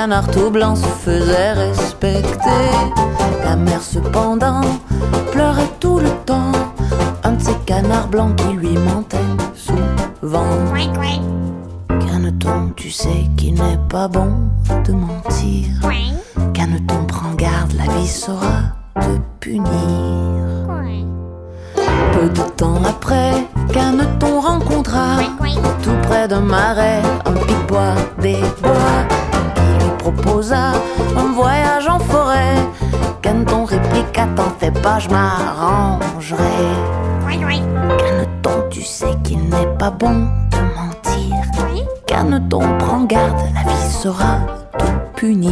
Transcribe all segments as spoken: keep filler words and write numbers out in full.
canard tout blanc se faisait respecter. La mère cependant pleurait tout le temps, un de ces canards blancs qui lui mentait souvent. Caneton, tu sais qu'il n'est pas bon de mentir. Caneton, prends garde, la vie saura te punir. Peu de temps après, Caneton rencontra tout près d'un marais un pic-bois des bois qui lui proposa un voyage en forêt. Caneton répliqua, t'en fais pas, je m'arrangerai. Caneton, tu sais qu'il n'est pas bon de mentir. Caneton, prends garde, la vie saura te punir.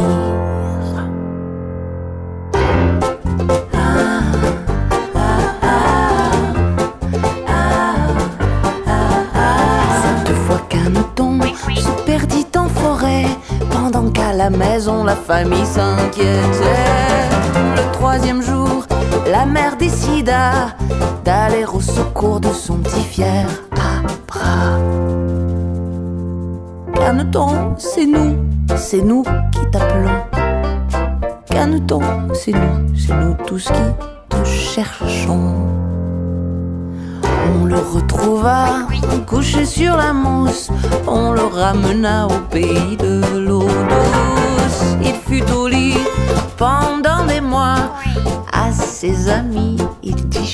Qu'à la maison la famille s'inquiétait. Le troisième jour, la mère décida d'aller au secours de son petit fier à bras. Caneton, c'est nous, c'est nous qui t'appelons. Caneton, c'est nous, c'est nous tous qui te cherchons. On le retrouva couché sur la mousse, on le ramena au pays de l'eau douce. Il fut au lit pendant des mois, à ses amis il dit